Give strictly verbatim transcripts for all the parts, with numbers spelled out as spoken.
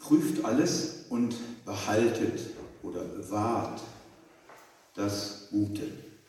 Prüft alles und behaltet oder bewahrt das Gute.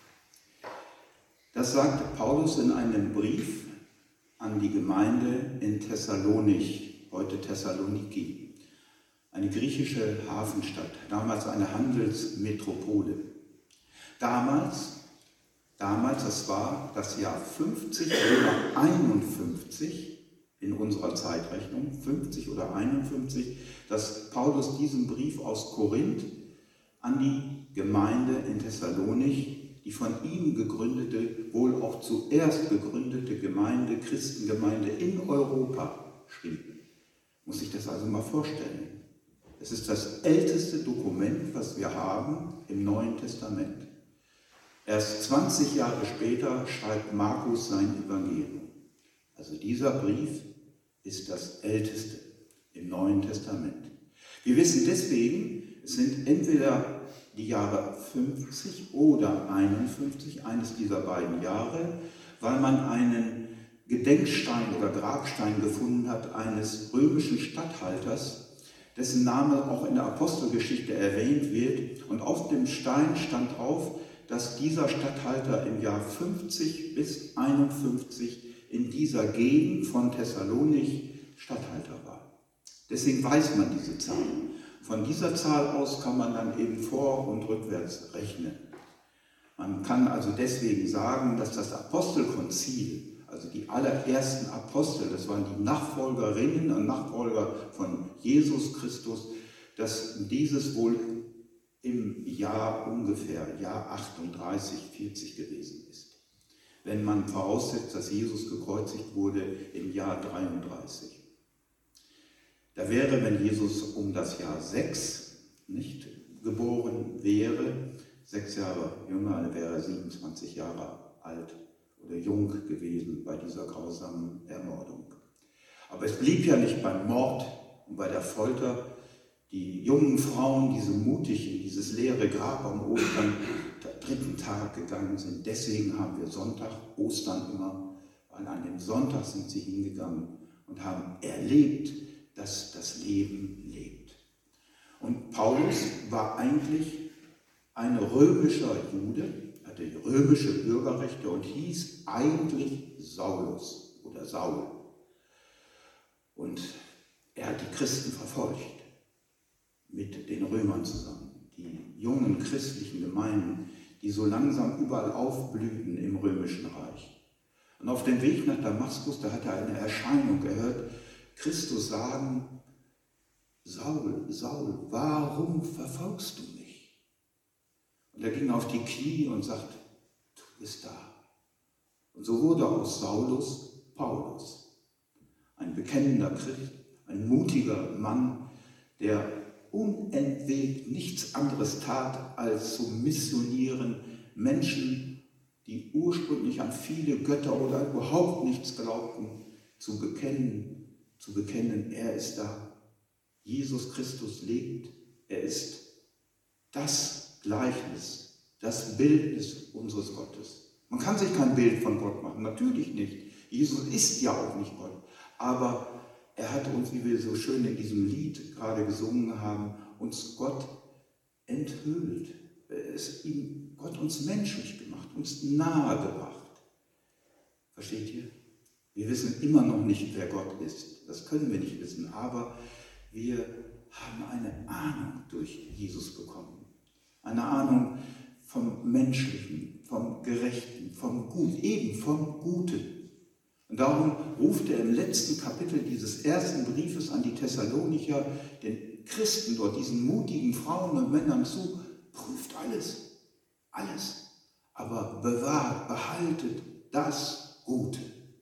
Das sagt Paulus in einem Brief an die Gemeinde in Thessalonich, heute Thessaloniki, eine griechische Hafenstadt, damals eine Handelsmetropole. Damals, damals, das war das Jahr fünfzig oder einundfünfzig in unserer Zeitrechnung, fünfzig oder einundfünfzig, dass Paulus diesen Brief aus Korinth an die Gemeinde in Thessalonich, die von ihm gegründete, wohl auch zuerst gegründete Gemeinde, Christengemeinde in Europa schrieb. Muss ich das also mal vorstellen. Es ist das älteste Dokument, was wir haben im Neuen Testament. Erst zwanzig Jahre später schreibt Markus sein Evangelium. Also dieser Brief ist das älteste im Neuen Testament. Wir wissen deswegen, es sind entweder die Jahre fünfzig oder einundfünfzig, eines dieser beiden Jahre, weil man einen Gedenkstein oder Grabstein gefunden hat eines römischen Statthalters, dessen Name auch in der Apostelgeschichte erwähnt wird. Und auf dem Stein stand drauf, dass dieser Statthalter im Jahr fünfzig bis einundfünfzig in dieser Gegend von Thessalonich Statthalter war. Deswegen weiß man diese Zahl. Von dieser Zahl aus kann man dann eben vor- und rückwärts rechnen. Man kann also deswegen sagen, dass das Apostelkonzil, also die allerersten Apostel, das waren die Nachfolgerinnen und Nachfolger von Jesus Christus, dass dieses wohl im Jahr ungefähr, Jahr achtunddreißig, vierzig gewesen ist. Wenn man voraussetzt, dass Jesus gekreuzigt wurde im Jahr dreiunddreißig. Da wäre, wenn Jesus um das Jahr sechs nicht geboren wäre, sechs Jahre jünger, dann wäre er siebenundzwanzig Jahre alt oder jung gewesen bei dieser grausamen Ermordung. Aber es blieb ja nicht beim Mord und bei der Folter. Die jungen Frauen, die so mutig in dieses leere Grab am Ostern, der dritten Tag gegangen sind. Deswegen haben wir Sonntag, Ostern immer, weil an dem Sonntag sind sie hingegangen und haben erlebt, dass das Leben lebt. Und Paulus war eigentlich ein römischer Jude, hatte römische Bürgerrechte und hieß eigentlich Saulus oder Saul. Und er hat die Christen verfolgt, mit den Römern zusammen. Die jungen christlichen Gemeinden, die so langsam überall aufblühten im römischen Reich. Und auf dem Weg nach Damaskus, da hat er eine Erscheinung gehört, Christus sagen, Saul, Saul, warum verfolgst du mich? Und er ging auf die Knie und sagt, du bist da. Und so wurde aus Saulus Paulus, ein bekennender Christ, ein mutiger Mann, der unentwegt nichts anderes tat, als zu missionieren, Menschen, die ursprünglich an viele Götter oder überhaupt nichts glaubten, zu bekennen, zu bekennen, er ist da. Jesus Christus lebt. Er ist das Gleichnis, das Bildnis unseres Gottes. Man kann sich kein Bild von Gott machen, natürlich nicht. Jesus ist ja auch nicht Gott. Aber er hat uns, wie wir so schön in diesem Lied gerade gesungen haben, uns Gott enthüllt. Es ist ihm Gott uns menschlich gemacht, uns nahe gebracht. Versteht ihr? Wir wissen immer noch nicht, wer Gott ist. Das können wir nicht wissen, aber wir haben eine Ahnung durch Jesus bekommen. Eine Ahnung vom Menschlichen, vom Gerechten, vom Guten, eben vom Guten. Und darum ruft er im letzten Kapitel dieses ersten Briefes an die Thessalonicher den Christen dort, diesen mutigen Frauen und Männern zu, prüft alles, alles, aber bewahrt, behaltet das Gute.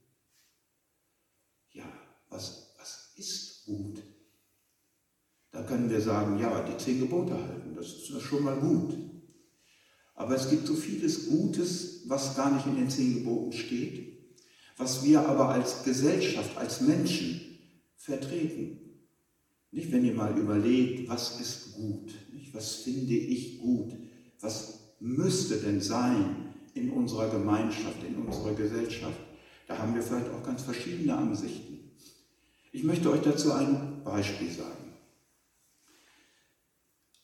Ja, was, was ist gut? Da können wir sagen, ja, die zehn Gebote halten, das ist schon mal gut. Aber es gibt so vieles Gutes, was gar nicht in den zehn Geboten steht, was wir aber als Gesellschaft, als Menschen vertreten. Nicht, wenn ihr mal überlegt, was ist gut, nicht, was finde ich gut, was müsste denn sein in unserer Gemeinschaft, in unserer Gesellschaft. Da haben wir vielleicht auch ganz verschiedene Ansichten. Ich möchte euch dazu ein Beispiel sagen.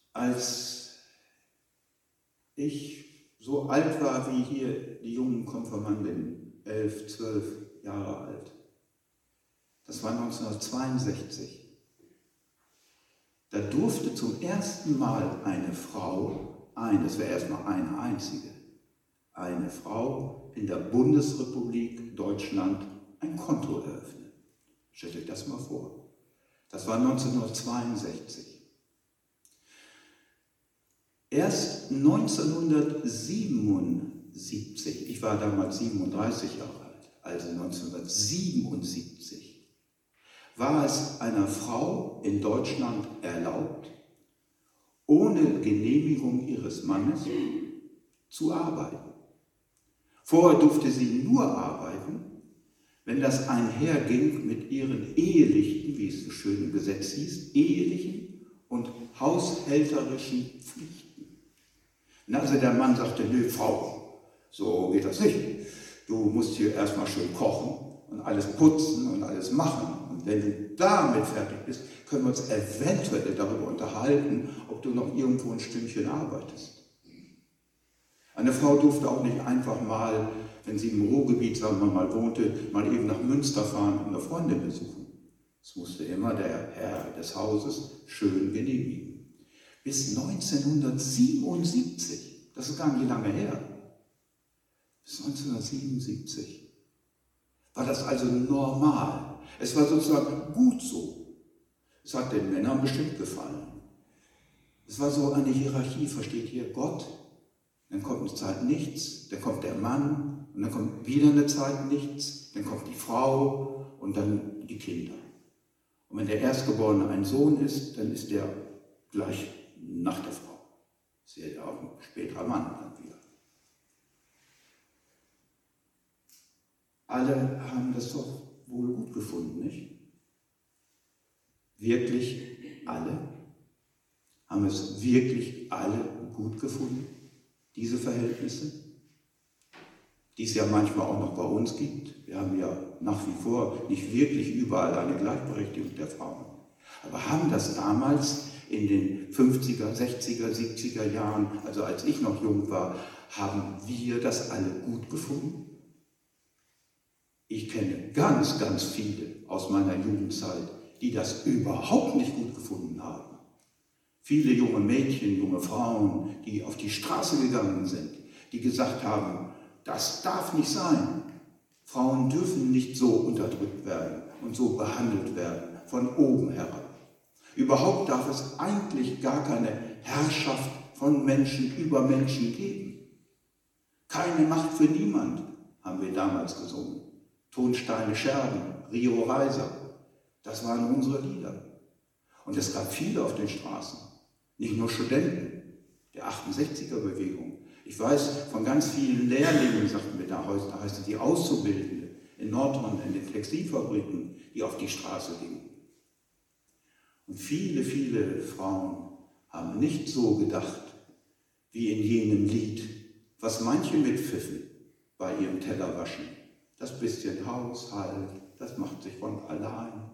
Als ich so alt war wie hier die jungen Konfirmandinnen, elf, zwölf Jahre alt, das war neunzehnhundertzweiundsechzig, da durfte zum ersten Mal eine Frau, ein, das wäre erstmal eine einzige, eine Frau in der Bundesrepublik Deutschland ein Konto eröffnen. Stellt euch das mal vor. Das war neunzehnhundertzweiundsechzig. Erst neunzehnhundertsiebenundsiebzig, ich war damals siebenunddreißig Jahre alt, also neunzehnhundertsiebenundsiebzig, war es einer Frau in Deutschland erlaubt, ohne Genehmigung ihres Mannes zu arbeiten. Vorher durfte sie nur arbeiten, wenn das einherging mit ihren ehelichen, wie es so schön im Gesetz hieß, ehelichen und haushälterischen Pflichten. Wenn also der Mann sagte, nö, Frau, so geht das nicht. Du musst hier erstmal schön kochen und alles putzen und alles machen. Und wenn du damit fertig bist, können wir uns eventuell darüber unterhalten, ob du noch irgendwo ein Stündchen arbeitest. Eine Frau durfte auch nicht einfach mal, wenn sie im Ruhrgebiet, sagen wir mal, wohnte, mal eben nach Münster fahren und eine Freundin besuchen. Das musste immer der Herr des Hauses schön genehmigen. Bis neunzehnhundertsiebenundsiebzig, das ist gar nicht lange her, bis neunzehnhundertsiebenundsiebzig war das also normal. Es war sozusagen gut so. Es hat den Männern bestimmt gefallen. Es war so eine Hierarchie, versteht ihr, Gott, dann kommt eine Zeit nichts, dann kommt der Mann und dann kommt wieder eine Zeit nichts, dann kommt die Frau und dann die Kinder. Und wenn der Erstgeborene ein Sohn ist, dann ist der gleich nach der Frau. Das ist ja auch ein späterer Mann dann wieder. Alle haben das doch wohl gut gefunden, nicht? Wirklich alle? Haben es wirklich alle gut gefunden? Diese Verhältnisse, die es ja manchmal auch noch bei uns gibt. Wir haben ja nach wie vor nicht wirklich überall eine Gleichberechtigung der Frauen. Aber haben das damals in den fünfziger, sechziger, siebziger Jahren, also als ich noch jung war, haben wir das alle gut gefunden? Ich kenne ganz, ganz viele aus meiner Jugendzeit, die das überhaupt nicht gut gefunden haben. Viele junge Mädchen, junge Frauen, die auf die Straße gegangen sind, die gesagt haben, das darf nicht sein. Frauen dürfen nicht so unterdrückt werden und so behandelt werden, von oben herab. Überhaupt darf es eigentlich gar keine Herrschaft von Menschen über Menschen geben. Keine Macht für niemand, haben wir damals gesungen. Tonsteine Scherben, Rio Reiser, das waren unsere Lieder. Und es gab viele auf den Straßen. Nicht nur Studenten der achtundsechziger-Bewegung. Ich weiß von ganz vielen Lehrlingen, sagten wir da, da heißt es die Auszubildende in Nordrhein, in den Textilfabriken, die auf die Straße gingen. Und viele, viele Frauen haben nicht so gedacht, wie in jenem Lied, was manche mitpfiffen bei ihrem Tellerwaschen. Das bisschen Haushalt, das macht sich von allein.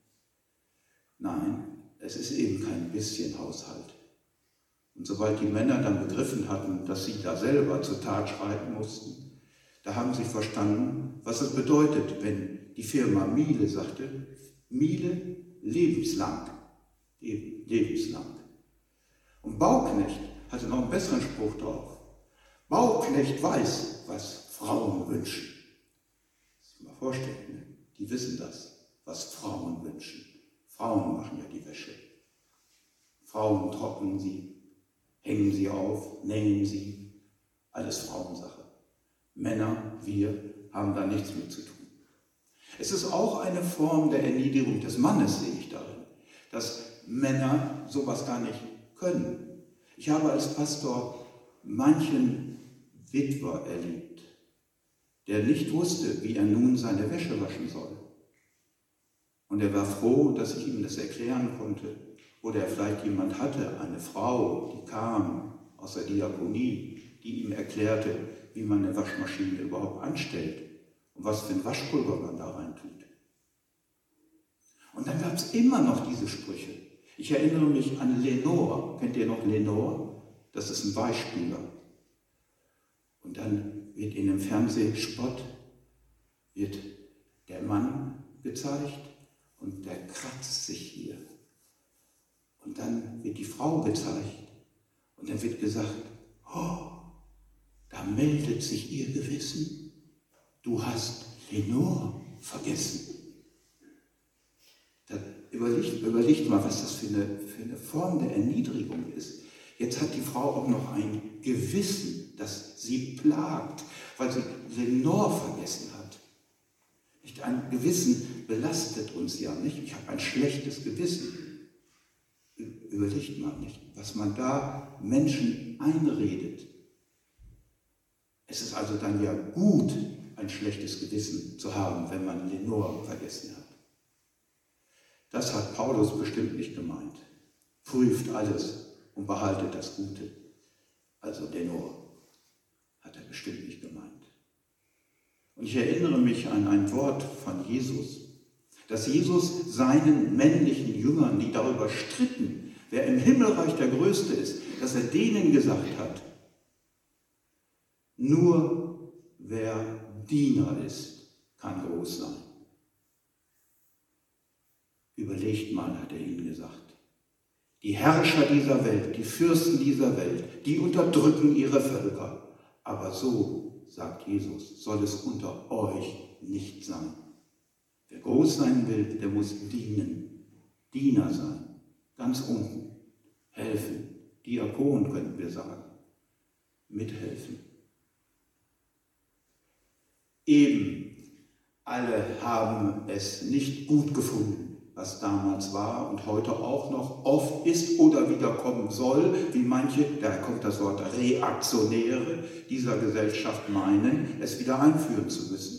Nein, es ist eben kein bisschen Haushalt. Und sobald die Männer dann begriffen hatten, dass sie da selber zur Tat schreiten mussten, da haben sie verstanden, was es bedeutet, wenn die Firma Miele sagte, Miele lebenslang, eben lebenslang. Und Bauknecht hatte noch einen besseren Spruch drauf. Bauknecht weiß, was Frauen wünschen. Das muss ich mal vorstellen, ne? Die wissen das, was Frauen wünschen. Frauen machen ja die Wäsche. Frauen trocknen sie. Hängen sie auf, nähen sie, alles Frauensache. Männer, wir haben da nichts mit zu tun. Es ist auch eine Form der Erniedrigung des Mannes, sehe ich darin, dass Männer sowas gar nicht können. Ich habe als Pastor manchen Witwer erlebt, der nicht wusste, wie er nun seine Wäsche waschen soll. Und er war froh, dass ich ihm das erklären konnte. Oder er vielleicht jemand hatte, eine Frau, die kam aus der Diakonie, die ihm erklärte, wie man eine Waschmaschine überhaupt anstellt und was für ein Waschpulver man da rein tut. Und dann gab es immer noch diese Sprüche. Ich erinnere mich an Lenore. Kennt ihr noch Lenore? Das ist ein Beispieler. Und dann wird in dem Fernsehspot wird der Mann gezeigt und der kratzt sich hier. Und dann wird die Frau gezeigt und dann wird gesagt, oh, da meldet sich ihr Gewissen. Du hast Lenore vergessen. Da überlegt, überlegt mal, was das für eine, für eine Form der Erniedrigung ist. Jetzt hat die Frau auch noch ein Gewissen, das sie plagt, weil sie Lenore vergessen hat. Nicht? Ein Gewissen belastet uns ja nicht. Ich habe ein schlechtes Gewissen. Überlegt mal nicht, was man da Menschen einredet. Es ist also dann ja gut, ein schlechtes Gewissen zu haben, wenn man Lenore vergessen hat. Das hat Paulus bestimmt nicht gemeint. Prüft alles und behaltet das Gute. Also Lenore hat er bestimmt nicht gemeint. Und ich erinnere mich an ein Wort von Jesus, dass Jesus seinen männlichen Jüngern, die darüber stritten, wer im Himmelreich der Größte ist, dass er denen gesagt hat, nur wer Diener ist, kann groß sein. Überlegt mal, hat er ihnen gesagt. Die Herrscher dieser Welt, die Fürsten dieser Welt, die unterdrücken ihre Völker. Aber so, sagt Jesus, soll es unter euch nicht sein. Wer groß sein will, der muss dienen, Diener sein, ganz unten, helfen. Diakon könnten wir sagen, mithelfen. Eben, alle haben es nicht gut gefunden, was damals war und heute auch noch oft ist oder wieder kommen soll, wie manche, da kommt das Wort Reaktionäre dieser Gesellschaft meinen, es wieder einführen zu müssen.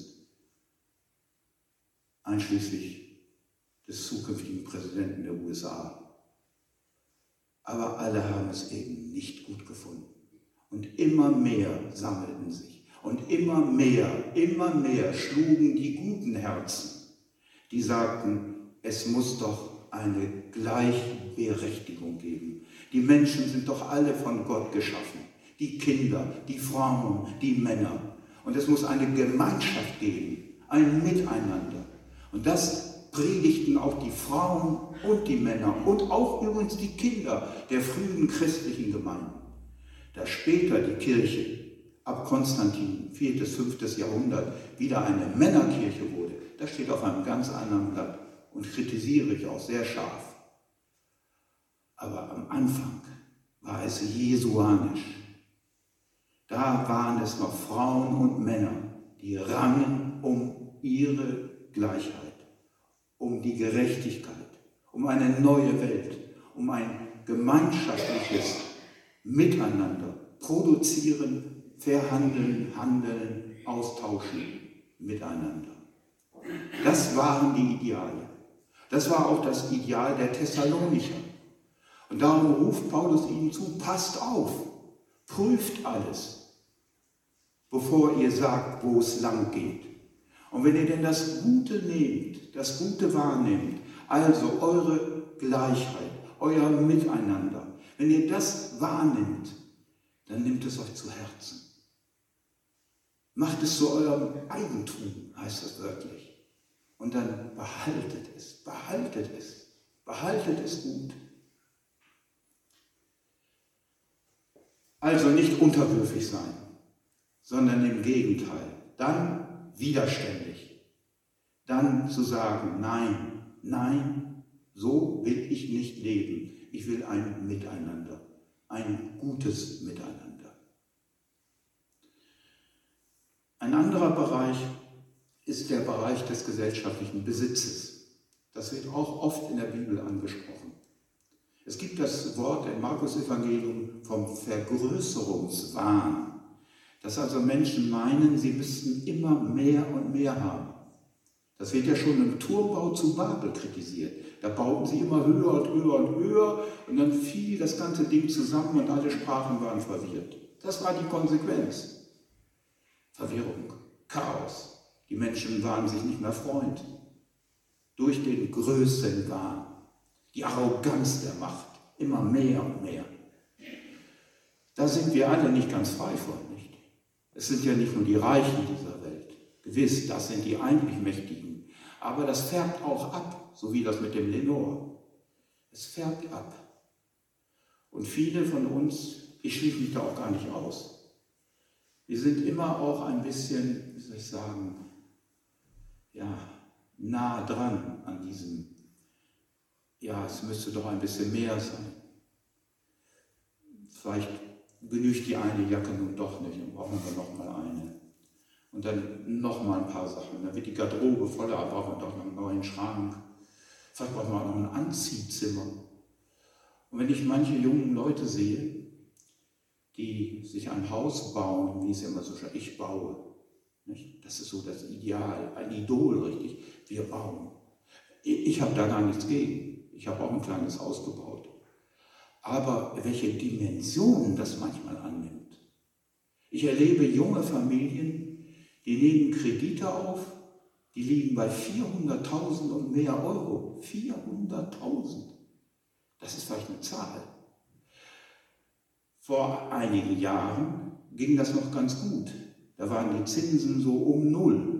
Einschließlich des zukünftigen Präsidenten der U S A. Aber alle haben es eben nicht gut gefunden. Und immer mehr sammelten sich. Und immer mehr, immer mehr schlugen die guten Herzen, die sagten, es muss doch eine Gleichberechtigung geben. Die Menschen sind doch alle von Gott geschaffen. Die Kinder, die Frauen, die Männer. Und es muss eine Gemeinschaft geben, ein Miteinander. Und das predigten auch die Frauen und die Männer und auch übrigens die Kinder der frühen christlichen Gemeinden. Da später die Kirche ab Konstantin, viertes, fünftes Jahrhundert, wieder eine Männerkirche wurde, das steht auf einem ganz anderen Blatt und kritisiere ich auch sehr scharf. Aber am Anfang war es jesuanisch. Da waren es noch Frauen und Männer, die rangen um ihre Gleichheit, um die Gerechtigkeit, um eine neue Welt, um ein gemeinschaftliches Miteinander, produzieren, verhandeln, handeln, austauschen miteinander. Das waren die Ideale. Das war auch das Ideal der Thessalonicher. Und darum ruft Paulus ihnen zu, passt auf, prüft alles, bevor ihr sagt, wo es lang geht. Und wenn ihr denn das Gute nehmt, das Gute wahrnehmt, also eure Gleichheit, euer Miteinander, wenn ihr das wahrnehmt, dann nehmt es euch zu Herzen. Macht es zu eurem Eigentum, heißt das wörtlich. Und dann behaltet es, behaltet es, behaltet es gut. Also nicht unterwürfig sein, sondern im Gegenteil. Dann widerständig. Dann zu sagen, nein, nein, so will ich nicht leben. Ich will ein Miteinander, ein gutes Miteinander. Ein anderer Bereich ist der Bereich des gesellschaftlichen Besitzes. Das wird auch oft in der Bibel angesprochen. Es gibt das Wort im Markus-Evangelium vom Vergrößerungswahn, dass also Menschen meinen, sie müssten immer mehr und mehr haben. Das wird ja schon im Turmbau zu Babel kritisiert. Da bauten sie immer höher und höher und höher und dann fiel das ganze Ding zusammen und alle Sprachen waren verwirrt. Das war die Konsequenz. Verwirrung, Chaos. Die Menschen waren sich nicht mehr Freund. Durch den Größenwahn. Die Arroganz der Macht, immer mehr und mehr. Da sind wir alle nicht ganz frei von, nicht? Es sind ja nicht nur die Reichen dieser Welt. Gewiss, das sind die eigentlich Mächtigen. Aber das färbt auch ab, so wie das mit dem Lenore. Es färbt ab. Und viele von uns, ich schließe mich da auch gar nicht aus, wir sind immer auch ein bisschen, wie soll ich sagen, ja, nah dran an diesem, ja, es müsste doch ein bisschen mehr sein. Vielleicht genügt die eine Jacke nun doch nicht und brauchen wir noch mal eine. Und dann noch mal ein paar Sachen. Dann wird die Garderobe voller, brauchen wir doch noch einen neuen Schrank. Vielleicht brauchen wir auch noch ein Anziehzimmer. Und wenn ich manche jungen Leute sehe, die sich ein Haus bauen, wie es immer so schön, ich baue. Nicht? Das ist so das Ideal, ein Idol, richtig. Wir bauen. Ich habe da gar nichts gegen. Ich habe auch ein kleines Haus gebaut. Aber welche Dimensionen das manchmal annimmt. Ich erlebe junge Familien, die nehmen Kredite auf, die liegen bei vierhunderttausend und mehr Euro. vierhunderttausend. Das ist vielleicht eine Zahl. Vor einigen Jahren ging das noch ganz gut. Da waren die Zinsen so um Null.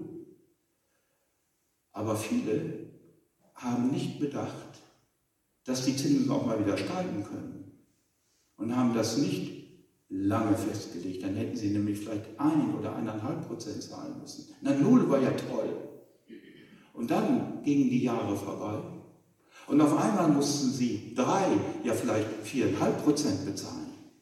Aber viele haben nicht bedacht, dass die Zinsen auch mal wieder steigen können. Und haben das nicht lange festgelegt. Dann hätten sie nämlich vielleicht ein oder eineinhalb Prozent zahlen müssen. Na, Null war ja toll. Und dann gingen die Jahre vorbei. Und auf einmal mussten sie drei, ja vielleicht viereinhalb Prozent bezahlen.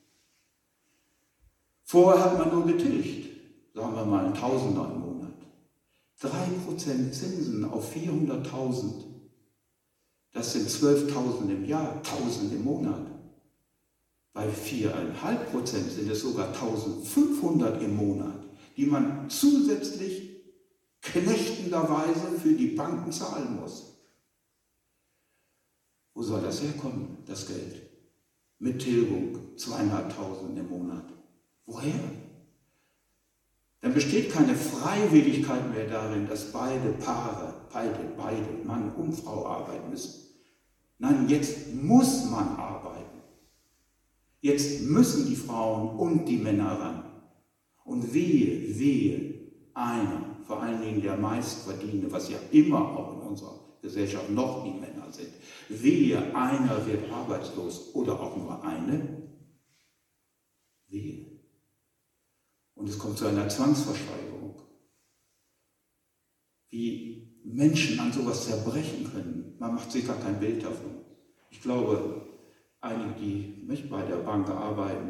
Vorher hat man nur getilgt, sagen wir mal ein Tausender im Monat. Drei Prozent Zinsen auf vierhunderttausend, das sind zwölftausend im Jahr, tausend im Monat. Bei viereinhalb Prozent sind es sogar eintausendfünfhundert im Monat, die man zusätzlich knechtenderweise für die Banken zahlen muss. Wo soll das herkommen, das Geld? Mit Tilgung zweieinhalbtausend im Monat. Woher? Dann besteht keine Freiwilligkeit mehr darin, dass beide Paare, beide, beide, Mann und Frau arbeiten müssen. Nein, jetzt muss man arbeiten. Jetzt müssen die Frauen und die Männer ran. Und wehe, wehe, einer, vor allen Dingen der Meistverdienende, was ja immer auch in unserer Gesellschaft noch die Männer sind, wehe, einer wird arbeitslos oder auch nur eine, wehe. Und es kommt zu einer Zwangsversteigerung. Wie Menschen an sowas zerbrechen können, man macht sich gar kein Bild davon. Ich glaube, einige, die nicht bei der Bank arbeiten,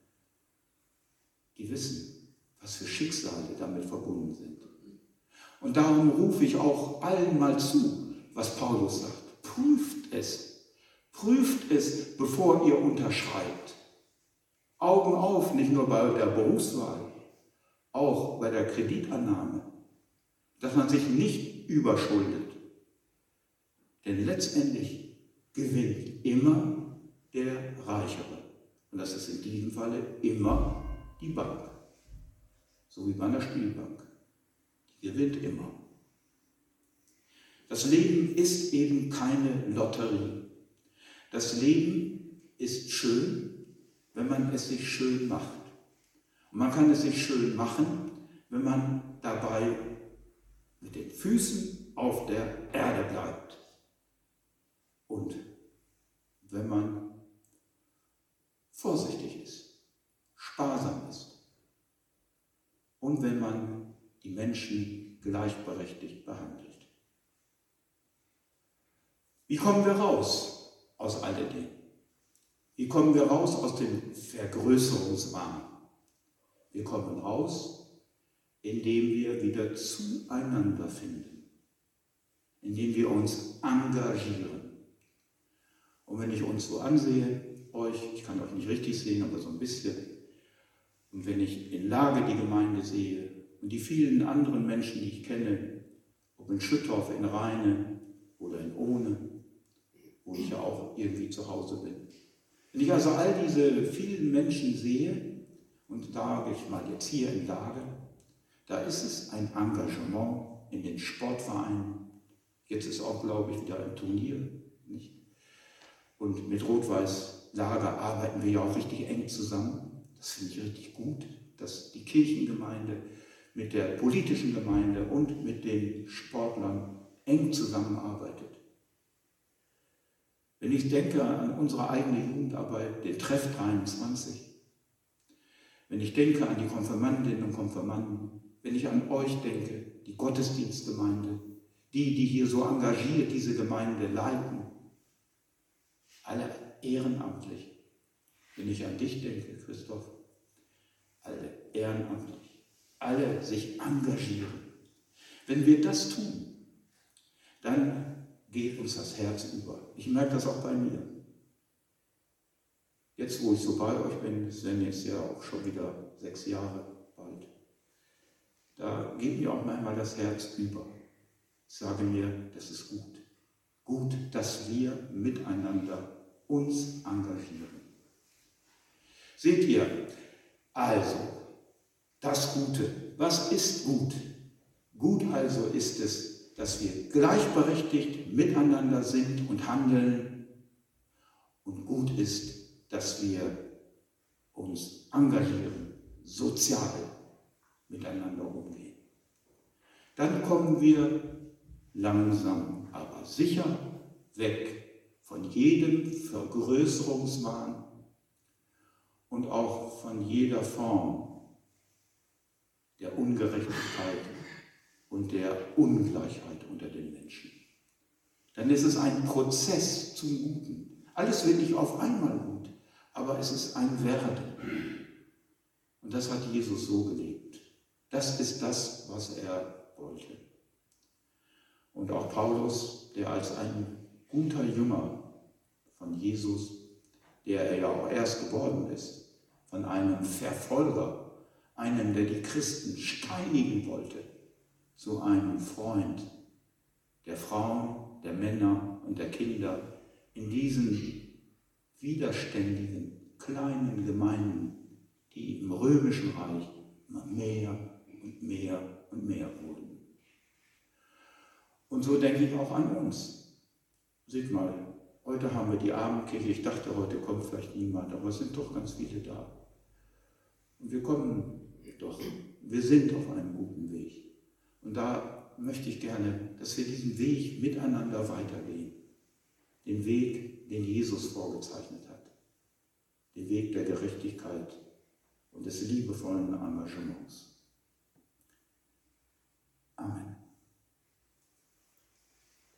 die wissen, was für Schicksale damit verbunden sind. Und darum rufe ich auch allen mal zu, was Paulus sagt. Prüft es. Prüft es, bevor ihr unterschreibt. Augen auf, nicht nur bei der Berufswahl, auch bei der Kreditannahme, dass man sich nicht überschuldet. Denn letztendlich gewinnt immer der Reichere. Und das ist in diesem Falle immer die Bank. So wie bei einer Spielbank. Die gewinnt immer. Das Leben ist eben keine Lotterie. Das Leben ist schön, wenn man es sich schön macht. Und man kann es sich schön machen, wenn man dabei mit den Füßen auf der Erde bleibt. Und wenn man vorsichtig ist, sparsam ist und wenn man die Menschen gleichberechtigt behandelt. Wie kommen wir raus aus alledem? Wie kommen wir raus aus dem Vergrößerungswahn? Wir kommen raus, indem wir wieder zueinander finden, indem wir uns engagieren. Und wenn ich uns so ansehe, euch, ich kann euch nicht richtig sehen, aber so ein bisschen, und wenn ich in Lage die Gemeinde sehe und die vielen anderen Menschen, die ich kenne, ob in Schüttorf, in Rheine oder in Ohne, wo ich ja auch irgendwie zu Hause bin. Wenn ich also all diese vielen Menschen sehe, und sage ich mal jetzt hier in Lage, da ist es ein Engagement in den Sportvereinen. Jetzt ist auch, glaube ich, wieder ein Turnier. Nicht? Und mit Rot-Weiß Lager arbeiten wir ja auch richtig eng zusammen. Das finde ich richtig gut, dass die Kirchengemeinde mit der politischen Gemeinde und mit den Sportlern eng zusammenarbeitet. Wenn ich denke an unsere eigene Jugendarbeit, den Treff dreiundzwanzig, wenn ich denke an die Konfirmandinnen und Konfirmanden, wenn ich an euch denke, die Gottesdienstgemeinde, die, die hier so engagiert diese Gemeinde leiten, alle ehrenamtlich. Wenn ich an dich denke, Christoph, alle ehrenamtlich, alle sich engagieren. Wenn wir das tun, dann geht uns das Herz über. Ich merke das auch bei mir. Jetzt, wo ich so bei euch bin, das werden jetzt ja auch schon wieder sechs Jahre bald, da geht mir auch manchmal das Herz über. Ich sage mir, das ist gut. Gut, dass wir miteinander uns engagieren. Seht ihr, also, das Gute. Was ist gut? Gut also ist es, dass wir gleichberechtigt miteinander sind und handeln. Und gut ist, dass wir uns engagieren, sozial miteinander umgehen. Dann kommen wir langsam, aber sicher weg von jedem Vergrößerungswahn und auch von jeder Form der Ungerechtigkeit und der Ungleichheit unter den Menschen. Dann ist es ein Prozess zum Guten. Alles wird nicht auf einmal gut, aber es ist ein Werden. Und das hat Jesus so gelebt. Das ist das, was er wollte. Und auch Paulus, der als ein guter Jünger von Jesus, der er ja auch erst geworden ist, von einem Verfolger, einem, der die Christen steinigen wollte, zu einem Freund der Frauen, der Männer und der Kinder in diesen widerständigen, kleinen Gemeinden, die im Römischen Reich immer mehr und mehr und mehr wurden. Und so denke ich auch an uns. Seht mal, heute haben wir die Abendkirche. Ich dachte, heute kommt vielleicht niemand, aber es sind doch ganz viele da. Und wir kommen doch, wir sind auf einem guten Weg. Und da möchte ich gerne, dass wir diesen Weg miteinander weitergehen. Den Weg, den Jesus vorgezeichnet hat. Den Weg der Gerechtigkeit und des liebevollen Engagements.